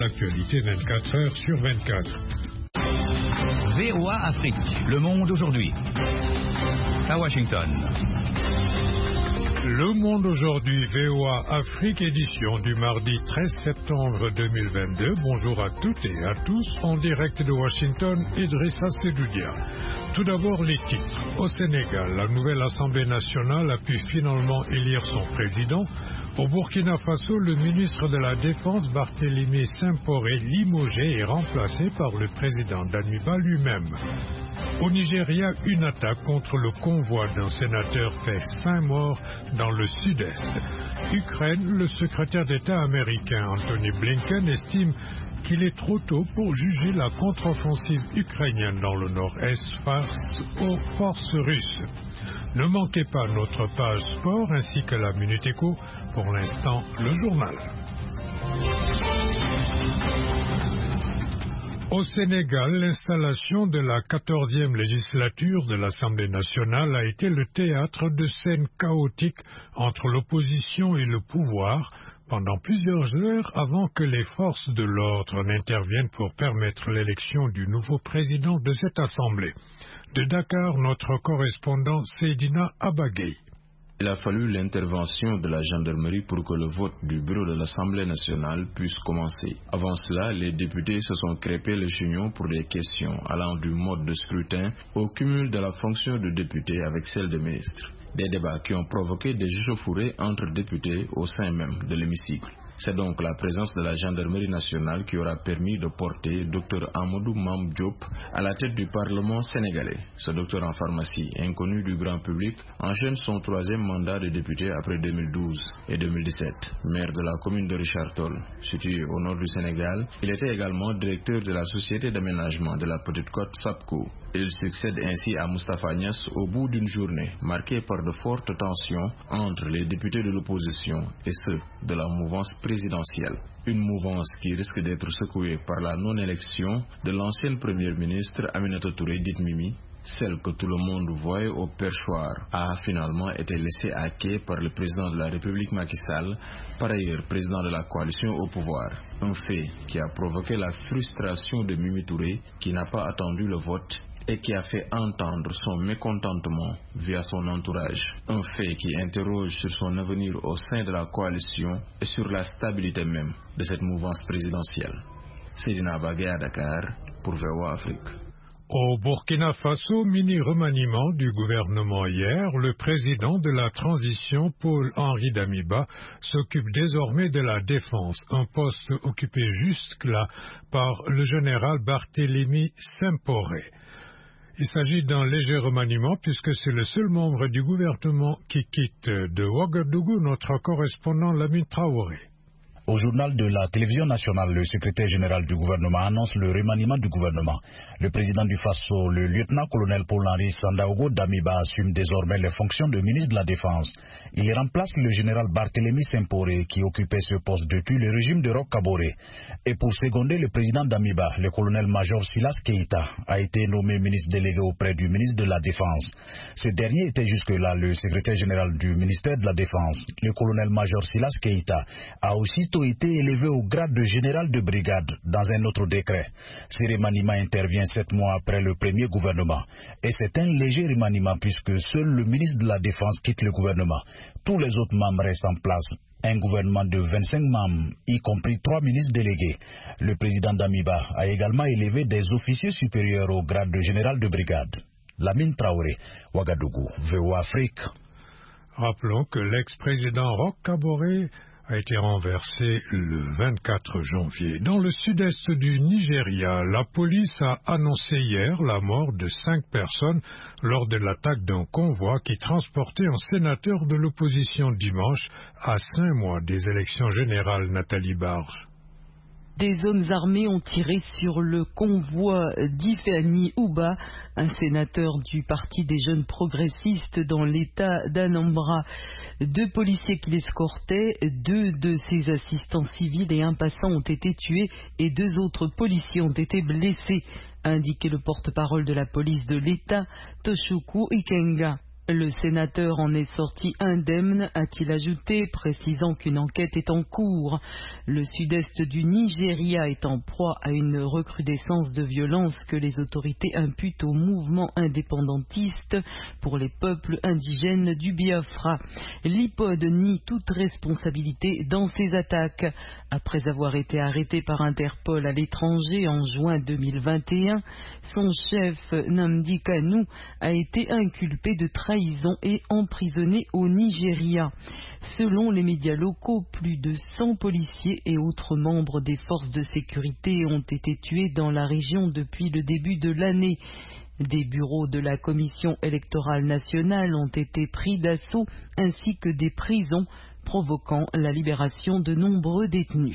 L'actualité 24 heures sur 24. VOA Afrique, le monde aujourd'hui. À Washington. Le monde aujourd'hui, VOA Afrique, édition du mardi 13 septembre 2022. Bonjour à toutes et à tous, en direct de Washington, Idrissa Sedoudia. Tout d'abord les titres. Au Sénégal, la nouvelle Assemblée nationale a pu finalement élire son président. Au Burkina Faso, le ministre de la Défense, Barthélémy Sempore, limogé et remplacé par le président Damiba lui-même. Au Nigeria, une attaque contre le convoi d'un sénateur fait 5 morts dans le sud-est. Ukraine, le secrétaire d'État américain Anthony Blinken estime qu'il est trop tôt pour juger la contre-offensive ukrainienne dans le nord-est face aux forces russes. Ne manquez pas notre page sport ainsi que la Minute Éco. Pour l'instant, le journal. Au Sénégal, l'installation de la 14e législature de l'Assemblée nationale a été le théâtre de scènes chaotiques entre l'opposition et le pouvoir pendant plusieurs heures avant que les forces de l'ordre n'interviennent pour permettre l'élection du nouveau président de cette Assemblée. De Dakar, notre correspondant Seydina Abagay. Il a fallu l'intervention de la gendarmerie pour que le vote du bureau de l'Assemblée nationale puisse commencer. Avant cela, les députés se sont crêpés les chignons pour des questions allant du mode de scrutin au cumul de la fonction de député avec celle de ministre. Des débats qui ont provoqué des échauffourées entre députés au sein même de l'hémicycle. C'est donc la présence de la gendarmerie nationale qui aura permis de porter Dr Amadou Mam Diop à la tête du Parlement sénégalais. Ce docteur en pharmacie, inconnu du grand public, enchaîne son 3e mandat de député après 2012 et 2017. Maire de la commune de Richard Toll, située au nord du Sénégal, il était également directeur de la société d'aménagement de la Petite Côte SAPCO. Il succède ainsi à Moustapha Niasse au bout d'une journée marquée par de fortes tensions entre les députés de l'opposition et ceux de la mouvance présidentielle. Une mouvance qui risque d'être secouée par la non-élection de l'ancienne première ministre Aminata Touré dite Mimi. Celle que tout le monde voyait au perchoir a finalement été laissée à quai par le président de la République Macky Sall, par ailleurs président de la coalition au pouvoir. Un fait qui a provoqué la frustration de Mimi Touré qui n'a pas attendu le vote et qui a fait entendre son mécontentement via son entourage. Un fait qui interroge sur son avenir au sein de la coalition et sur la stabilité même de cette mouvance présidentielle. Seydina Bagay à Dakar pour VOA Afrique. Au Burkina Faso, mini-remaniement du gouvernement hier, le président de la transition, Paul-Henri Damiba, s'occupe désormais de la défense, un poste occupé jusque-là par le général Barthélémy Sempore. Il s'agit d'un léger remaniement puisque c'est le seul membre du gouvernement qui quitte. De Ouagadougou, notre correspondant Lamine Traoré. Au journal de la télévision nationale, le secrétaire général du gouvernement annonce le remaniement du gouvernement. Le président du Faso, le lieutenant-colonel Paul-Henri Sandaogo Damiba, assume désormais les fonctions de ministre de la Défense. Il remplace le général Barthélémy Sempore qui occupait ce poste depuis le régime de Roch Kaboré. Et pour seconder le président Damiba, le colonel-major Silas Keïta a été nommé ministre délégué auprès du ministre de la Défense. Ce dernier était jusque-là le secrétaire général du ministère de la Défense. Le colonel-major Silas Keïta a aussitôt été élevé au grade de général de brigade dans un autre décret. Ce remaniement intervient 7 mois après le premier gouvernement. Et c'est un léger remaniement puisque seul le ministre de la Défense quitte le gouvernement. Tous les autres membres restent en place. Un gouvernement de 25 membres, y compris 3 ministres délégués. Le président Damiba a également élevé des officiers supérieurs au grade de général de brigade. Lamine Traoré, Ouagadougou, VOA Afrique. Rappelons que l'ex-président Roch Kaboré a été renversé le 24 janvier. Dans le sud-est du Nigeria, la police a annoncé hier la mort de 5 personnes lors de l'attaque d'un convoi qui transportait un sénateur de l'opposition dimanche à 5 mois des élections générales. Nathalie Barge. Des hommes armés ont tiré sur le convoi d'Ifeanyi Uba, un sénateur du Parti des jeunes progressistes dans l'État d'Anambra. 2 policiers qui l'escortaient, 2 de ses assistants civils et un passant ont été tués et 2 autres policiers ont été blessés, a indiqué le porte-parole de la police de l'État, Toshuku Ikenga. Le sénateur en est sorti indemne, a-t-il ajouté, précisant qu'une enquête est en cours. Le sud-est du Nigeria est en proie à une recrudescence de violence que les autorités imputent au mouvement indépendantiste pour les peuples indigènes du Biafra. L'IPOD nie toute responsabilité dans ces attaques. Après avoir été arrêté par Interpol à l'étranger en juin 2021, son chef Nnamdi Kanu a été inculpé de trahison et emprisonné au Nigeria. Selon les médias locaux, plus de 100 policiers et autres membres des forces de sécurité ont été tués dans la région depuis le début de l'année. Des bureaux de la Commission électorale nationale ont été pris d'assaut ainsi que des prisons, provoquant la libération de nombreux détenus.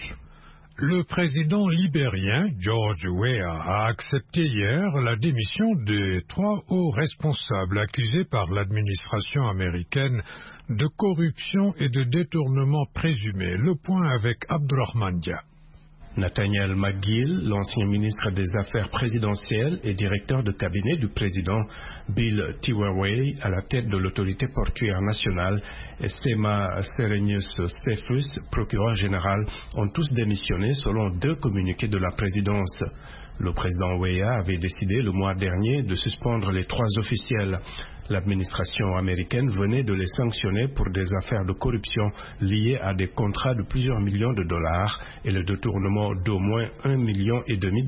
Le président libérien George Weah a accepté hier la démission des 3 hauts responsables accusés par l'administration américaine de corruption et de détournement présumé. Le point avec Abdurrahman Dia. Nathaniel McGill, l'ancien ministre des Affaires présidentielles et directeur de cabinet du président Bill Tiwaway à la tête de l'autorité portuaire nationale, et Sema Serenius Cephus, procureur général, ont tous démissionné selon 2 communiqués de la présidence. Le président Weah avait décidé le mois dernier de suspendre les 3 officiels. L'administration américaine venait de les sanctionner pour des affaires de corruption liées à des contrats de plusieurs millions de dollars et le détournement d'au moins $1,5 million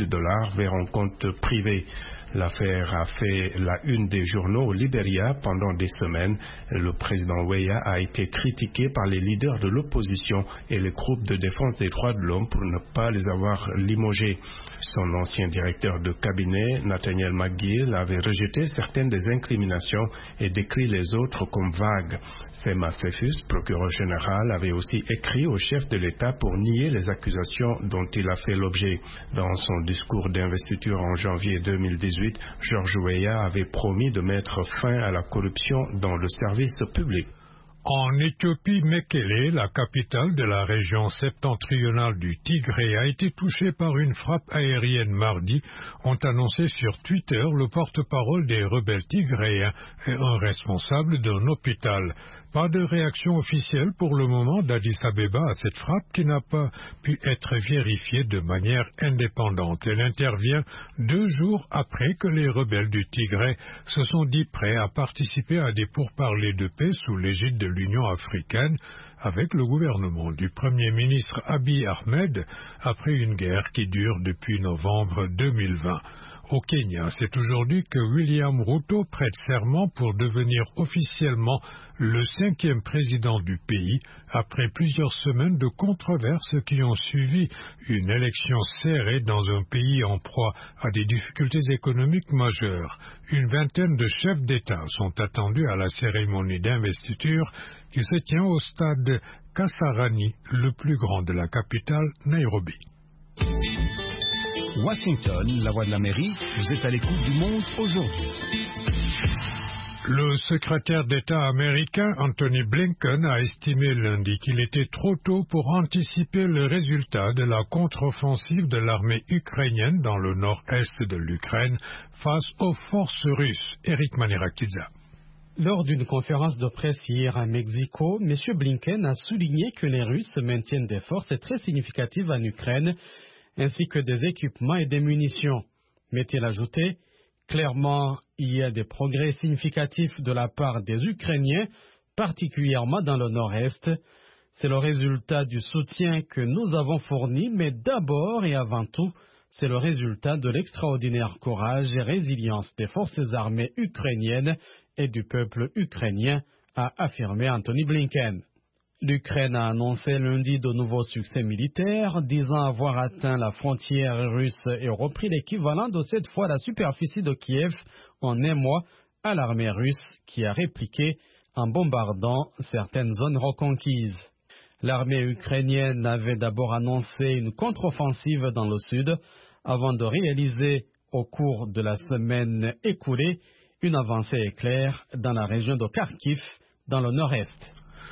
vers un compte privé. L'affaire a fait la une des journaux au Libéria pendant des semaines. Le président Weah a été critiqué par les leaders de l'opposition et les groupes de défense des droits de l'homme pour ne pas les avoir limogés. Son ancien directeur de cabinet, Nathaniel McGill, avait rejeté certaines des incriminations et décrit les autres comme vagues. Sema Cephus, procureur général, avait aussi écrit au chef de l'État pour nier les accusations dont il a fait l'objet. Dans son discours d'investiture en janvier 2018, George Weah avait promis de mettre fin à la corruption dans le service public. En Éthiopie, Mekele, la capitale de la région septentrionale du Tigré, a été touchée par une frappe aérienne mardi, ont annoncé sur Twitter le porte-parole des rebelles tigréens et un responsable d'un hôpital. Pas de réaction officielle pour le moment d'Addis Abeba à cette frappe qui n'a pas pu être vérifiée de manière indépendante. Elle intervient 2 jours après que les rebelles du Tigré se sont dit prêts à participer à des pourparlers de paix sous l'égide de l'Union africaine avec le gouvernement du Premier ministre Abiy Ahmed après une guerre qui dure depuis novembre 2020. Au Kenya, c'est aujourd'hui que William Ruto prête serment pour devenir officiellement le 5e président du pays, après plusieurs semaines de controverses qui ont suivi une élection serrée dans un pays en proie à des difficultés économiques majeures. Une vingtaine de chefs d'État sont attendus à la cérémonie d'investiture qui se tient au stade Kasarani, le plus grand de la capitale, Nairobi. Washington, la voix de l'Amérique, vous êtes à l'écoute du monde aujourd'hui. Le secrétaire d'État américain Anthony Blinken a estimé lundi qu'il était trop tôt pour anticiper le résultat de la contre-offensive de l'armée ukrainienne dans le nord-est de l'Ukraine face aux forces russes. Eric Manirakidza. Lors d'une conférence de presse hier à Mexico, M. Blinken a souligné que les Russes maintiennent des forces très significatives en Ukraine, ainsi que des équipements et des munitions. Mais-il ajouté, clairement, il y a des progrès significatifs de la part des Ukrainiens, particulièrement dans le nord-est. C'est le résultat du soutien que nous avons fourni, mais d'abord et avant tout, c'est le résultat de l'extraordinaire courage et résilience des forces armées ukrainiennes et du peuple ukrainien, a affirmé Anthony Blinken. L'Ukraine a annoncé lundi de nouveaux succès militaires, disant avoir atteint la frontière russe et repris l'équivalent de cette fois la superficie de Kiev en un mois à l'armée russe qui a répliqué en bombardant certaines zones reconquises. L'armée ukrainienne avait d'abord annoncé une contre-offensive dans le sud avant de réaliser au cours de la semaine écoulée une avancée éclair dans la région de Kharkiv dans le nord-est.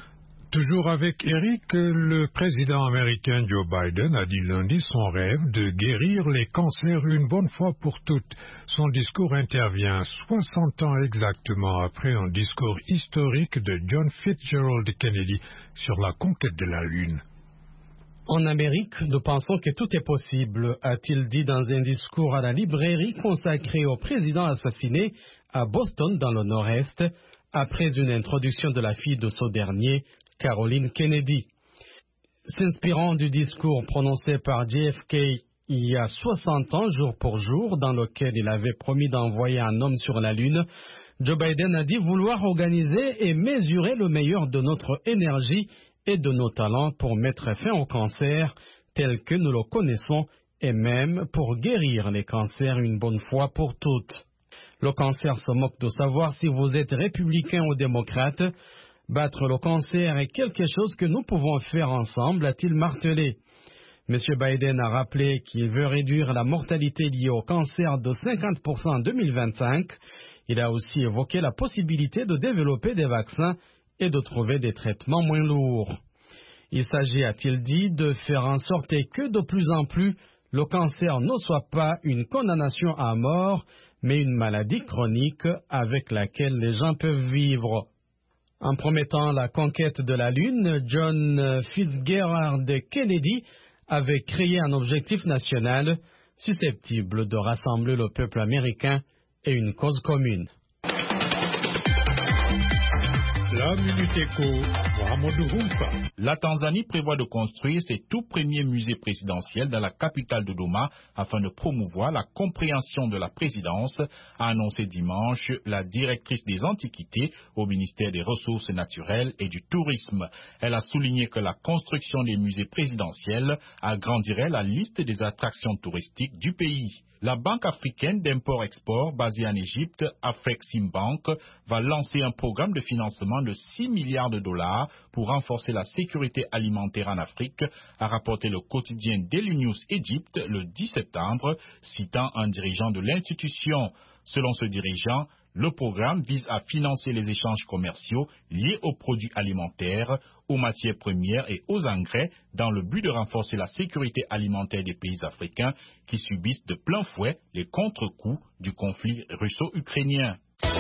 Toujours avec Eric, le président américain Joe Biden a dit lundi son rêve de guérir les cancers une bonne fois pour toutes. Son discours intervient 60 ans exactement après un discours historique de John Fitzgerald Kennedy sur la conquête de la Lune. En Amérique, nous pensons que tout est possible, a-t-il dit dans un discours à la librairie consacrée au président assassiné à Boston dans le Nord-Est, après une introduction de la fille de ce dernier, Caroline Kennedy. S'inspirant du discours prononcé par JFK il y a 60 ans, jour pour jour, dans lequel il avait promis d'envoyer un homme sur la Lune, Joe Biden a dit vouloir organiser et mesurer le meilleur de notre énergie et de nos talents pour mettre fin au cancer tel que nous le connaissons et même pour guérir les cancers une bonne fois pour toutes. Le cancer se moque de savoir si vous êtes républicain ou démocrate. Battre le cancer est quelque chose que nous pouvons faire ensemble, a-t-il martelé. M. Biden a rappelé qu'il veut réduire la mortalité liée au cancer de 50% en 2025. Il a aussi évoqué la possibilité de développer des vaccins et de trouver des traitements moins lourds. Il s'agit, a-t-il dit, de faire en sorte que de plus en plus, le cancer ne soit pas une condamnation à mort, mais une maladie chronique avec laquelle les gens peuvent vivre. En promettant la conquête de la Lune, John Fitzgerald Kennedy avait créé un objectif national susceptible de rassembler le peuple américain et une cause commune. La Minute Éco, Mohamedou Rumfa. La Tanzanie prévoit de construire ses tout premiers musées présidentiels dans la capitale Dodoma afin de promouvoir la compréhension de la présidence, a annoncé dimanche la directrice des antiquités au ministère des Ressources naturelles et du Tourisme. Elle a souligné que la construction des musées présidentiels agrandirait la liste des attractions touristiques du pays. La Banque africaine d'import-export basée en Égypte, Afreximbank, va lancer un programme de financement de 6 milliards de dollars pour renforcer la sécurité alimentaire en Afrique, a rapporté le quotidien Daily News Egypt le 10 septembre, citant un dirigeant de l'institution. Selon ce dirigeant, le programme vise à financer les échanges commerciaux liés aux produits alimentaires, aux matières premières et aux engrais dans le but de renforcer la sécurité alimentaire des pays africains qui subissent de plein fouet les contre-coups du conflit russo-ukrainien.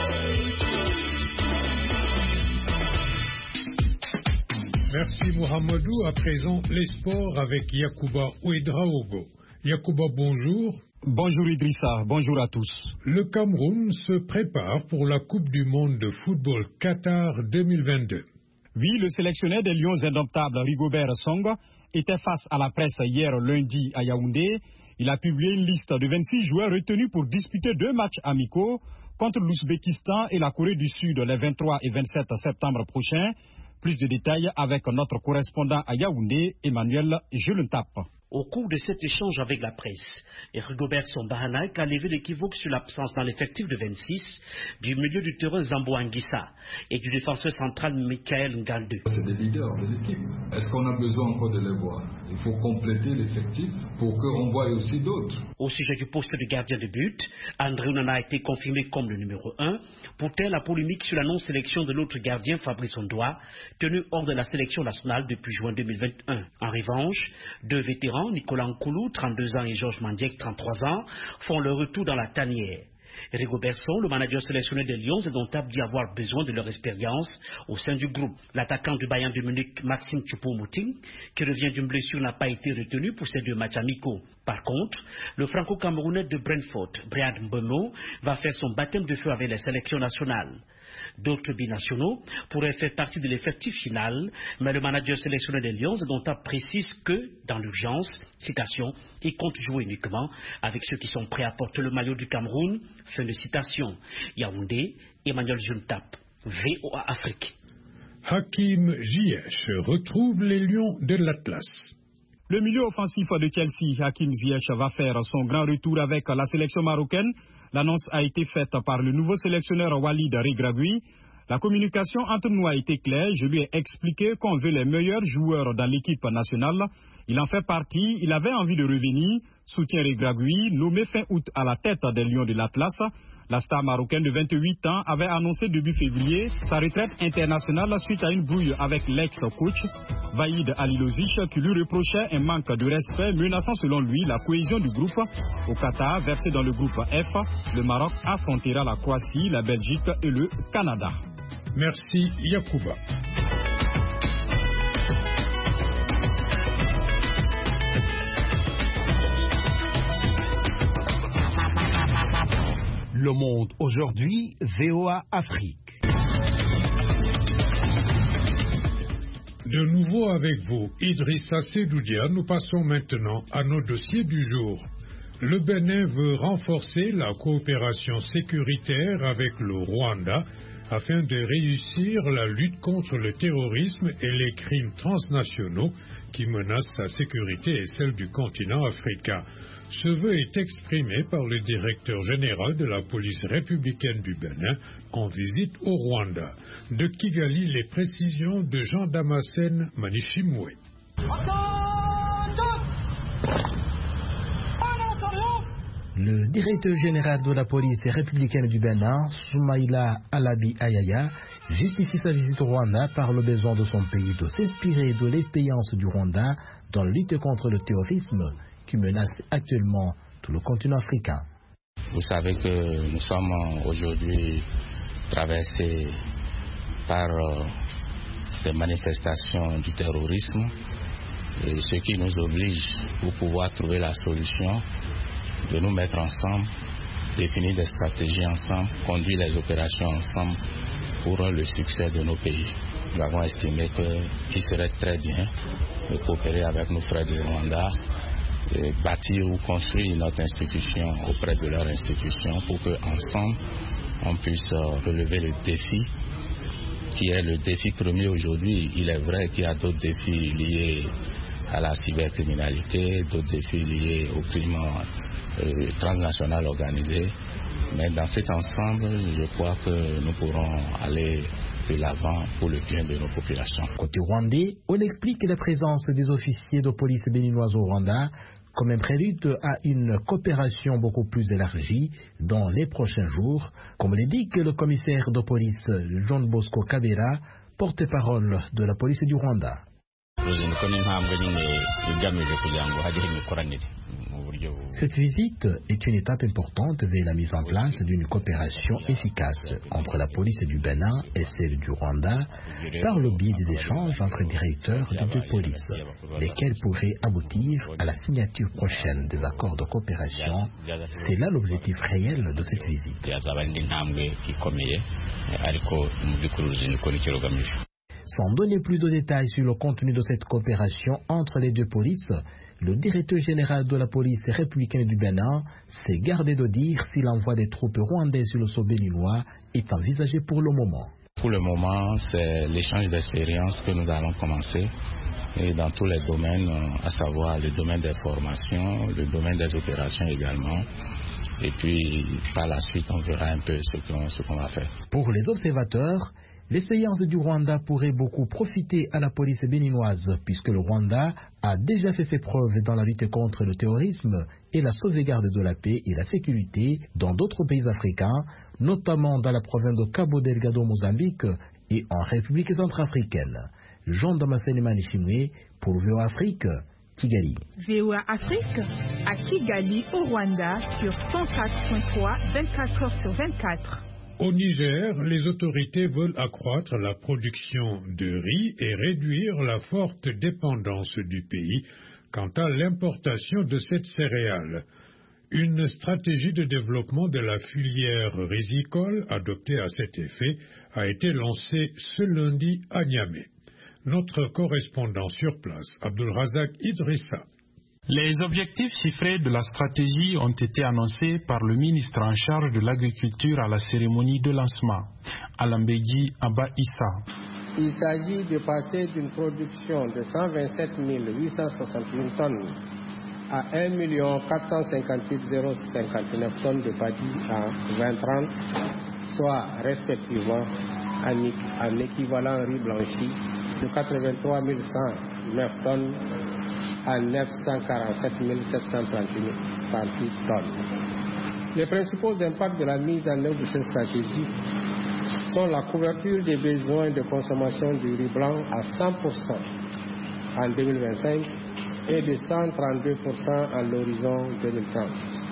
Merci Mohamedou. À présent, les sports avec Yacouba Ouedraogo. Yacouba, bonjour. Bonjour Idrissa, bonjour à tous. Le Cameroun se prépare pour la Coupe du monde de football Qatar 2022. Oui, le sélectionneur des Lions indomptables Rigobert Song était face à la presse hier lundi à Yaoundé. Il a publié une liste de 26 joueurs retenus pour disputer 2 matchs amicaux contre l'Ouzbékistan et la Corée du Sud les 23 et 27 septembre prochains. Plus de détails avec notre correspondant à Yaoundé, Emmanuel Jelentap. Au cours de cet échange avec la presse, Rigobert Sambahanaïk a levé l'équivoque sur l'absence dans l'effectif de 26 du milieu du terrain Zambo Anguissa et du défenseur central Michael Ngaldou. C'est des leaders de l'équipe. Est-ce qu'on a besoin encore de les voir? Il faut compléter l'effectif pour qu'on voie aussi d'autres. Au sujet du poste de gardien de but, André Onana a été confirmé comme le numéro 1 pour taire la polémique sur la non-sélection de l'autre gardien Fabrice Ondoa, tenu hors de la sélection nationale depuis juin 2021. En revanche, 2 vétérans, Nicolas Nkoulou, 32 ans, et Georges Mandiek, 33 ans, font leur retour dans la tanière. Rigobert Song, le manager sélectionné des Lions, est notable d'y avoir besoin de leur expérience au sein du groupe. L'attaquant du Bayern de Munich, Maxime Choupo-Moting, qui revient d'une blessure, n'a pas été retenu pour ces 2 matchs amicaux. Par contre, le franco-camerounais de Brentford, Brian Mbeumo, va faire son baptême de feu avec les sélections nationales. D'autres binationaux pourraient faire partie de l'effectif final, mais le manager sélectionné des Lions précise que, dans l'urgence, citation, il compte jouer uniquement avec ceux qui sont prêts à porter le maillot du Cameroun, fin de citation. Yaoundé, Emmanuel Juntap, VOA Afrique. Hakim Ziyech retrouve les Lions de l'Atlas. Le milieu offensif de Chelsea, Hakim Ziyech, va faire son grand retour avec la sélection marocaine. L'annonce a été faite par le nouveau sélectionneur Walid Regragui. La communication entre nous a été claire. Je lui ai expliqué qu'on veut les meilleurs joueurs dans l'équipe nationale Il en fait partie, il avait envie de revenir, soutient Regragui, nommé fin août à la tête des Lions de l'Atlas. La star marocaine de 28 ans avait annoncé début février sa retraite internationale suite à une brouille avec l'ex-coach Vaïd Alilozic qui lui reprochait un manque de respect menaçant selon lui la cohésion du groupe. Au Qatar, versé dans le groupe F, le Maroc affrontera la Croatie, la Belgique et le Canada. Merci Yacouba. Le Monde aujourd'hui, VOA Afrique. De nouveau avec vous, Idrissa Sedoudia, nous passons maintenant à nos dossiers du jour. Le Bénin veut renforcer la coopération sécuritaire avec le Rwanda afin de réussir la lutte contre le terrorisme et les crimes transnationaux qui menacent sa sécurité et celle du continent africain. Ce vœu est exprimé par le directeur général de la police républicaine du Bénin en visite au Rwanda. De Kigali, les précisions de Jean Damascène Manishimwe. Le directeur général de la police républicaine du Bénin, Soumaïla Alabi Ayaya, justifie sa visite au Rwanda par le besoin de son pays de s'inspirer de l'expérience du Rwanda dans la lutte contre le terrorisme qui menace actuellement tout le continent africain. Vous savez que nous sommes aujourd'hui traversés par des manifestations du terrorisme, et ce qui nous oblige, pour pouvoir trouver la solution, de nous mettre ensemble, définir des stratégies ensemble, conduire les opérations ensemble pour le succès de nos pays. Nous avons estimé qu'il serait très bien de coopérer avec nos frères du Rwanda, et bâtir ou construire notre institution auprès de leur institution pour qu'ensemble on puisse relever le défi qui est le défi premier aujourd'hui. Il est vrai qu'il y a d'autres défis liés à la cybercriminalité, d'autres défis liés au crime transnational organisé, mais dans cet ensemble, je crois que nous pourrons aller de l'avant pour le bien de nos populations. Côté rwandais, on explique la présence des officiers de police béninoise au Rwanda comme un prélude à une coopération beaucoup plus élargie dans les prochains jours, comme l'indique le commissaire de police John Bosco Kabera, porte-parole de la police du Rwanda. Cette visite est une étape importante vers la mise en place d'une coopération efficace entre la police du Bénin et celle du Rwanda par le biais des échanges entre directeurs des deux polices, lesquels pourraient aboutir à la signature prochaine des accords de coopération. C'est là l'objectif réel de cette visite. Sans donner plus de détails sur le contenu de cette coopération entre les deux polices, le directeur général de la police républicaine du Bénin s'est gardé de dire si l'envoi des troupes rwandaises sur le sol béninois est envisagé pour le moment. Pour le moment, c'est l'échange d'expériences que nous allons commencer et dans tous les domaines, à savoir le domaine des formations, le domaine des opérations également. Et puis, par la suite, on verra un peu ce qu'on va faire. Pour les observateurs, l'expérience du Rwanda pourrait beaucoup profiter à la police béninoise puisque le Rwanda a déjà fait ses preuves dans la lutte contre le terrorisme et la sauvegarde de la paix et la sécurité dans d'autres pays africains, notamment dans la province de Cabo Delgado, Mozambique et en République centrafricaine. Jean Damascène Manishimwe pour VOA Afrique, Kigali. VOA Afrique à Kigali au Rwanda sur 104.3 24h/24. Au Niger, les autorités veulent accroître la production de riz et réduire la forte dépendance du pays quant à l'importation de cette céréale. Une stratégie de développement de la filière rizicole adoptée à cet effet a été lancée ce lundi à Niamey. Notre correspondant sur place, Abdulrazak Idrissa. Les objectifs chiffrés de la stratégie ont été annoncés par le ministre en charge de l'agriculture à la cérémonie de lancement, Alambegui Abba Issa. Il s'agit de passer d'une production de 127 861 tonnes à 1 458 059 tonnes de paddy en 2030, soit respectivement en équivalent riz blanchi de 83 109 tonnes à 947 738 tonnes. Les principaux impacts de la mise en œuvre de cette stratégie sont la couverture des besoins de consommation du riz blanc à 100% en 2025 et de 132% à l'horizon 2030.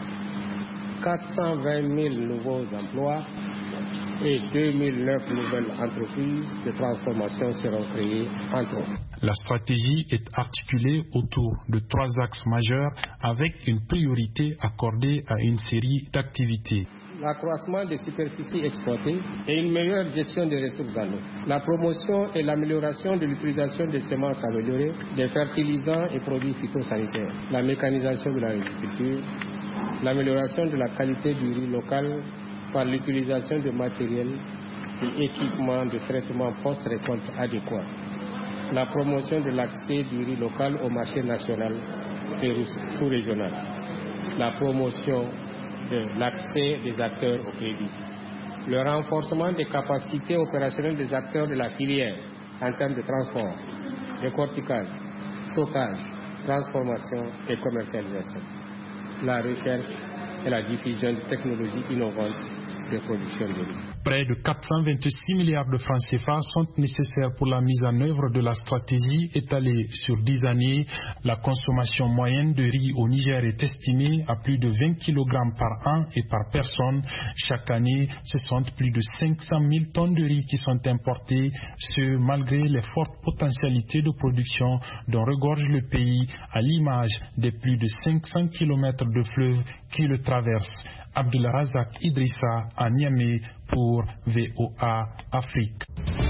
420 000 nouveaux emplois et 2009 nouvelles entreprises de transformation seront créées, entre autres. La stratégie est articulée autour de 3 axes majeurs avec une priorité accordée à une série d'activités. L'accroissement des superficies exploitées et une meilleure gestion des ressources en eau. La promotion et l'amélioration de l'utilisation des semences améliorées, des fertilisants et produits phytosanitaires. La mécanisation de l'agriculture. L'amélioration de la qualité du riz local par l'utilisation de matériel et équipements de traitement post-récolte adéquats. La promotion de l'accès du riz local au marché national et sous-régional. La promotion de l'accès des acteurs au crédit. Le renforcement des capacités opérationnelles des acteurs de la filière en termes de transport, décortiquage, stockage, transformation et commercialisation. La recherche et la diffusion de technologies innovantes de production de riz. Près de 426 milliards de francs CFA sont nécessaires pour la mise en œuvre de la stratégie étalée sur 10 années. La consommation moyenne de riz au Niger est estimée à plus de 20 kg par an et par personne. Chaque année, ce sont plus de 500 000 tonnes de riz qui sont importées, ce malgré les fortes potentialités de production dont regorge le pays, à l'image des plus de 500 km de fleuves qui le traversent. Abdelrazak Idrissa à Niamey pour VOA Afrique.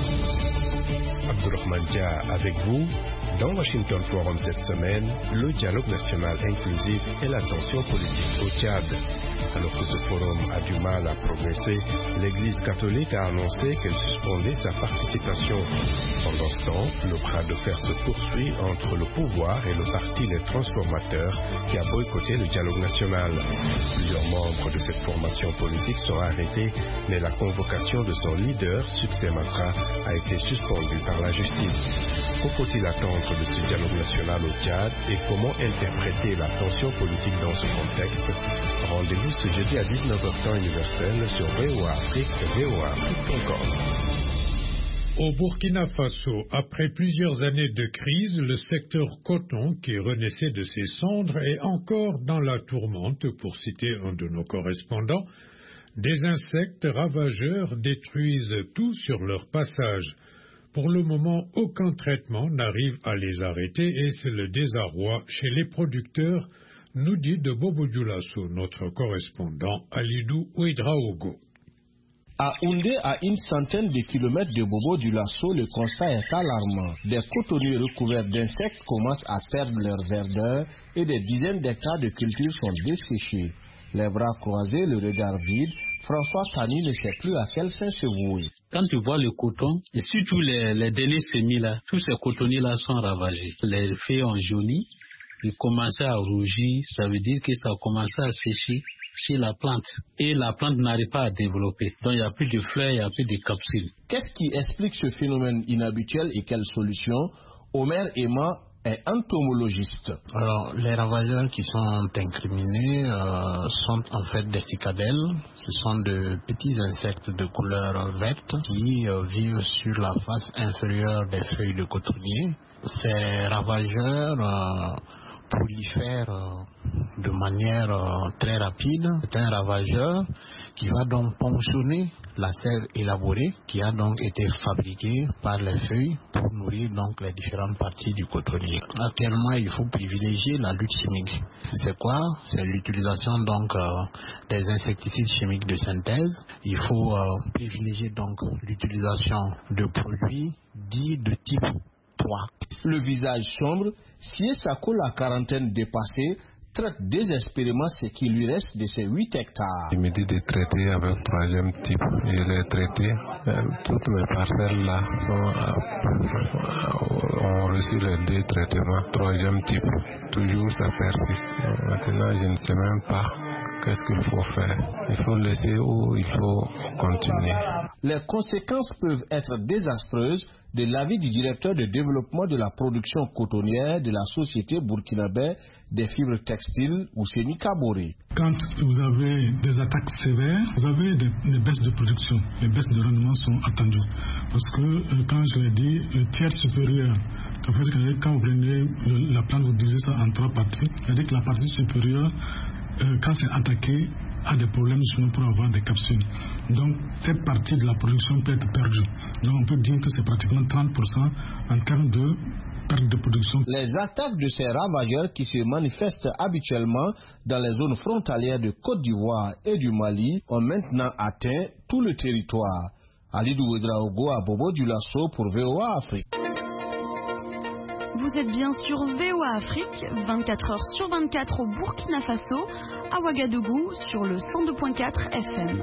Abdourahmane Dia avec vous. Dans Washington Forum cette semaine, le dialogue national inclusif et la tension politique au Tchad. Alors que ce forum a du mal à progresser, l'Église catholique a annoncé qu'elle suspendait sa participation. Pendant ce temps, le bras de fer se poursuit entre le pouvoir et le parti Les Transformateurs qui a boycotté le dialogue national. Plusieurs membres de cette formation politique sont arrêtés, mais la convocation de son leader, Succès Masra, a été suspendue par la justice. Que faut-il attendre de ce dialogue national au Tchad et comment interpréter la tension politique dans ce contexte? Rendez-vous ce jeudi à 19h temps universel sur VOA Afrique et voaafrique.com. Au Burkina Faso, après plusieurs années de crise, le secteur coton qui renaissait de ses cendres est encore dans la tourmente, pour citer un de nos correspondants. Des insectes ravageurs détruisent tout sur leur passage. Pour le moment, aucun traitement n'arrive à les arrêter et c'est le désarroi chez les producteurs, nous dit de Bobo Dioulasso, notre correspondant Alidou Ouedraogo. À Oundé, à une centaine de kilomètres de Bobo Dioulasso, le constat est alarmant. Des cotonniers recouverts d'insectes commencent à perdre leur verdeur et des dizaines d'hectares de cultures sont desséchés. Les bras croisés, le regard vide, François Tani ne sait plus à quel sein se vouer. Quand tu vois le coton, et surtout les derniers semis là, tous ces cotonniers là sont ravagés. Les feuilles ont jauni, ils commençaient à rougir, ça veut dire que ça a commencé à sécher chez la plante. Et la plante n'arrive pas à développer. Donc il n'y a plus de fleurs, il n'y a plus de capsules. Qu'est-ce qui explique ce phénomène inhabituel et quelles solutions? Omer Emma est entomologiste. Alors, les ravageurs qui sont incriminés sont en fait des cicadelles. Ce sont de petits insectes de couleur verte qui vivent sur la face inférieure des feuilles de cotonnier. Ces ravageurs prolifèrent de manière très rapide. C'est un ravageur qui va donc ponctionner la sève élaborée qui a donc été fabriquée par les feuilles pour nourrir donc les différentes parties du cotonnier. Actuellement, il faut privilégier la lutte chimique. C'est quoi? C'est l'utilisation donc des insecticides chimiques de synthèse. Il faut privilégier donc l'utilisation de produits dits de type 3. Le visage sombre, Siesako, la quarantaine dépassée, traite désespérément ce qui lui reste de ses 8 hectares. Il me dit de traiter avec 3e type. Je l'ai traité. Toutes mes parcelles là ont reçu les 2 traitements. 3e type. Toujours ça persiste. Maintenant, je ne sais même pas qu'est-ce qu'il faut faire? Il faut laisser ou il faut continuer? Les conséquences peuvent être désastreuses de l'avis du directeur de développement de la production cotonnière de la société burkinabé des fibres textiles, Ousseni Kaboré. Quand vous avez des attaques sévères, vous avez des baisses de production. Les baisses de rendement sont attendues. Parce que, quand je l'ai dit, le tiers supérieur, en fait, quand vous prenez la plante, vous divisez ça en 3 parties. C'est-à-dire que la partie supérieure, quand c'est attaqué, a des problèmes justement pour avoir des capsules. Donc, cette partie de la production peut être perdue. Donc, on peut dire que c'est pratiquement 30% en termes de perte de production. Les attaques de ces ravageurs qui se manifestent habituellement dans les zones frontalières de Côte d'Ivoire et du Mali ont maintenant atteint tout le territoire. Alidou Ouedraogo à Bobo Dioulasso pour VOA Afrique. Vous êtes bien sur VOA Afrique, 24 heures sur 24 au Burkina Faso, à Ouagadougou sur le 102.4 FM.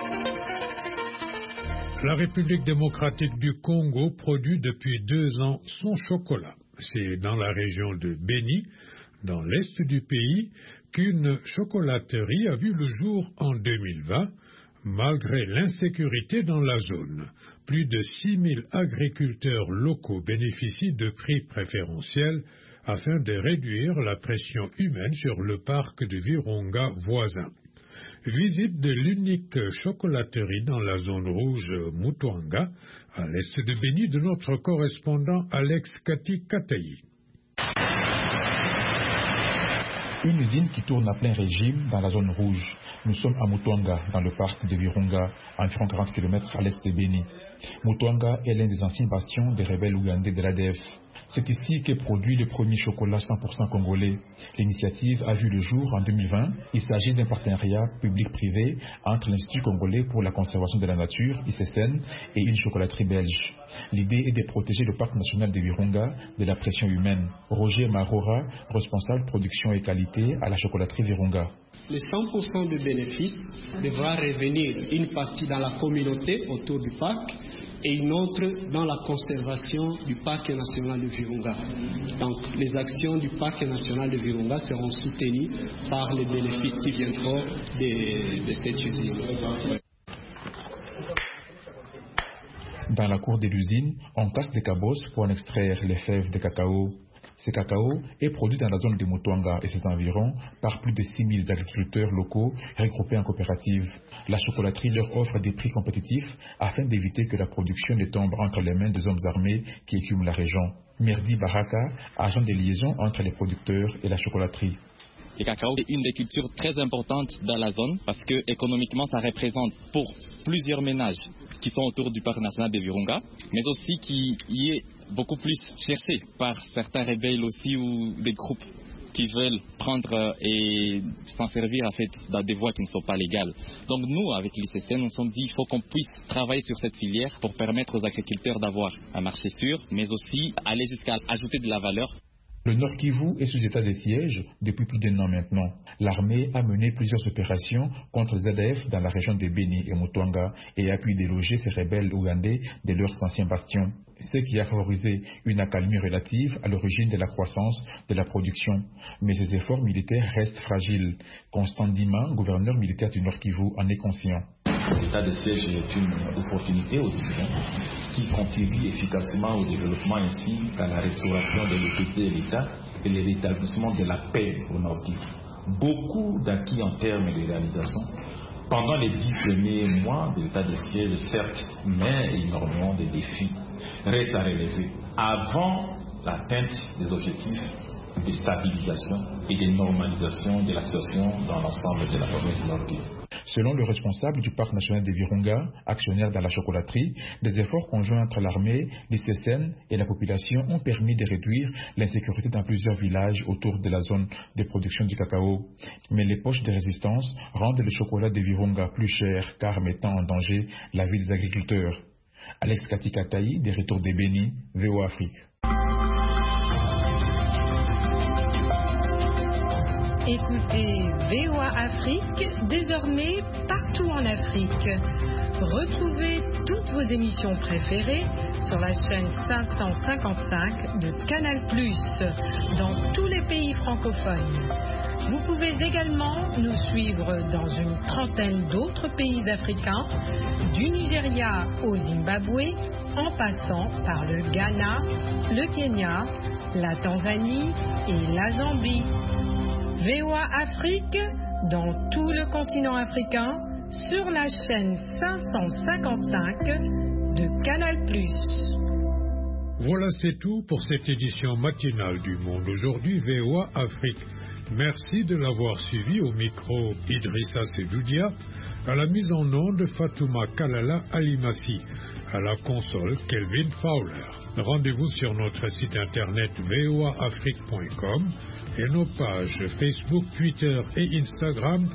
La République démocratique du Congo produit depuis 2 ans son chocolat. C'est dans la région de Béni, dans l'est du pays, qu'une chocolaterie a vu le jour en 2020, malgré l'insécurité dans la zone. Plus de 6000 agriculteurs locaux bénéficient de prix préférentiels afin de réduire la pression humaine sur le parc de Virunga voisin. Visite de l'unique chocolaterie dans la zone rouge Mutuanga, à l'est de Béni, de notre correspondant Alex Kati Katayi. Une usine qui tourne à plein régime dans la zone rouge. Nous sommes à Mutuanga, dans le parc de Virunga, environ 40 km à l'est de Béni. Mutuanga est l'un des anciens bastions des rebelles ougandais de l'ADF. C'est ici qu'est produit le premier chocolat 100% congolais. L'initiative a vu le jour en 2020. Il s'agit d'un partenariat public-privé entre l'Institut congolais pour la conservation de la nature, ICCN, et une chocolaterie belge. L'idée est de protéger le parc national de Virunga de la pression humaine. Roger Marora, responsable production et qualité à la chocolaterie Virunga. Le 100% de bénéfices devra revenir une partie dans la communauté autour du parc et une autre dans la conservation du parc national de Virunga. Donc les actions du parc national de Virunga seront soutenues par les bénéfices qui viendront de cette usine. Dans la cour de l'usine, on casse des cabosses pour en extraire les fèves de cacao. Ce cacao est produit dans la zone de Mutuanga et ses environs par plus de 6000 agriculteurs locaux regroupés en coopératives. La chocolaterie leur offre des prix compétitifs afin d'éviter que la production ne tombe entre les mains des hommes armés qui écument la région. Merdi Baraka, agent de liaison entre les producteurs et la chocolaterie. Le cacao est une des cultures très importantes dans la zone parce que économiquement ça représente pour plusieurs ménages qui sont autour du parc national de Virunga, mais aussi qui y est beaucoup plus cherché par certains rebelles aussi ou des groupes qui veulent prendre et s'en servir en fait dans des voies qui ne sont pas légales. Donc nous, avec l'ICCN, on s'est dit qu'il faut qu'on puisse travailler sur cette filière pour permettre aux agriculteurs d'avoir un marché sûr, mais aussi aller jusqu'à ajouter de la valeur. Le Nord Kivu est sous état de siège depuis plus d'1 an maintenant. L'armée a mené plusieurs opérations contre les ADF dans la région de Béni et Mutuanga et a pu déloger ces rebelles ougandais de leurs anciens bastions. Ce qui a favorisé une accalmie relative à l'origine de la croissance de la production. Mais ces efforts militaires restent fragiles. Constant Dima, gouverneur militaire du Nord Kivu, en est conscient. L'état de siège est une opportunité aux citoyens qui contribue efficacement au développement ainsi qu'à la restauration de l'équité de l'État et le rétablissement de la paix au Nord Kivu. Beaucoup d'acquis en termes de réalisation pendant les 10 premiers mois de l'état de siège, certes, mais énormément de défis restent à relever avant l'atteinte des objectifs de stabilisation et de normalisation de la situation dans l'ensemble de la province du Nord Kivu. Selon le responsable du parc national de Virunga, actionnaire dans la chocolaterie, des efforts conjoints entre l'armée, l'ICCN et la population ont permis de réduire l'insécurité dans plusieurs villages autour de la zone de production du cacao. Mais les poches de résistance rendent le chocolat de Virunga plus cher car mettant en danger la vie des agriculteurs. Alex Katikataï, des Retours de Béni, VOA Afrique. Écoutez VOA Afrique, désormais partout en Afrique. Retrouvez toutes vos émissions préférées sur la chaîne 555 de Canal+, dans tous les pays francophones. Vous pouvez également nous suivre dans une trentaine d'autres pays africains, du Nigeria au Zimbabwe, en passant par le Ghana, le Kenya, la Tanzanie et la Zambie. VOA Afrique, dans tout le continent africain, sur la chaîne 555 de Canal+. Voilà, c'est tout pour cette édition matinale du Monde Aujourd'hui, VOA Afrique. Merci de l'avoir suivi. Au micro Idrissa Sedoudia, à la mise en onde Fatouma Kalala Alimassi, à la console Kelvin Fowler. Rendez-vous sur notre site internet voaafrique.com et nos pages Facebook, Twitter et Instagram